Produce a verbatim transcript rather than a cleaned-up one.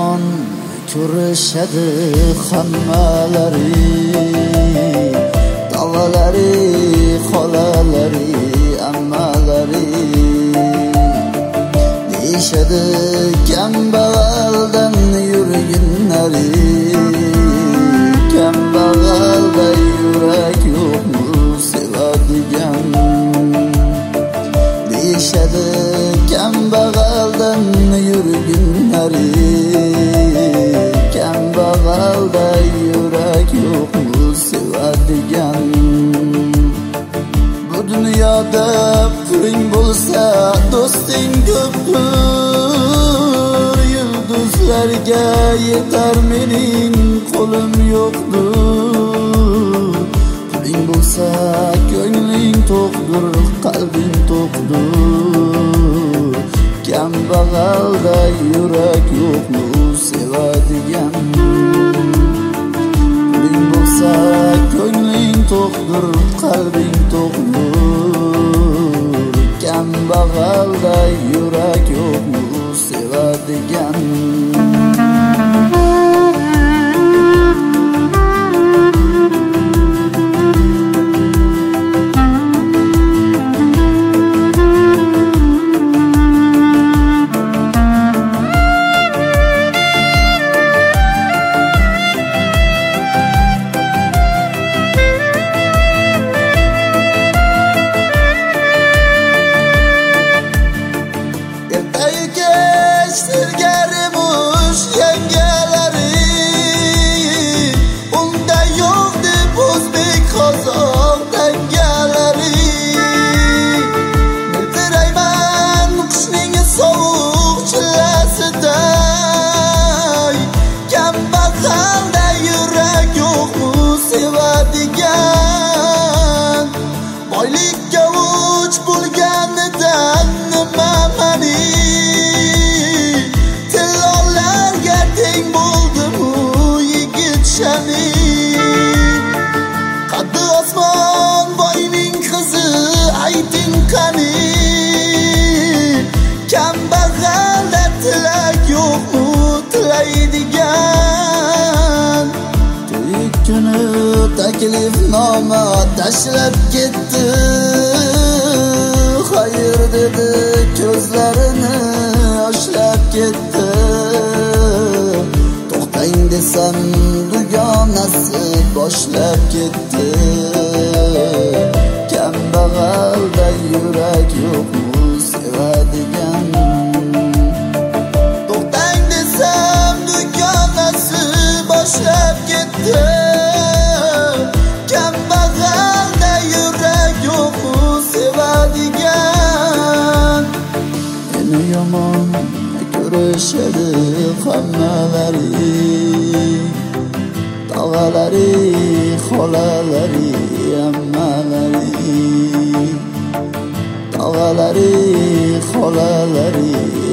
yomon ko'rishadi hammalari, tog'alari, xolalari, ammalari. Deyishadi kambag'aldan yurginlari, kambag'alda yurak yo'qmi sevadigan. Deyishadi kambag'aldan yurginlari, kambag'alda yurak yo'qmi sevadigan. Bu dunyoda puling bo'lsa do'sting ko'pdir, yulduzlarga yetar mening qo'lim yo'qdir. Puling bo'lsa ko'ngling to'qdir, qalbing to'qdir, kambag'alda yurak yo'qmi sevadigan. Puling bo'lsa ko'ngling to'qdir, qalbing to'qdir, kambag'alda yurak yo'qmi sevadigan. Sevadigan boylikka uch bo'lganidan nima mani, tillolarga teng bo'ldimu yigit shani. Qaddi osmon boyning qizi ayting qani, kambag'alda tilak yo'qmu tilaydigan. Kuni taklifnoma tashlab ketdi, xayr dedi ko'zlarini yoshlab ketdi. To'xtang desam dugonasi boshlab ketdi, kambag'alda yurak yo'qmi sevadigan. To'xtang desam dugonasi boshlab ketdi, kambag'alda yurak yo'qmi sevadigan. Meni yomon ko'rishadi hammalari, tog'alari, xolalari, ammalari. Tog'alari, xolalari,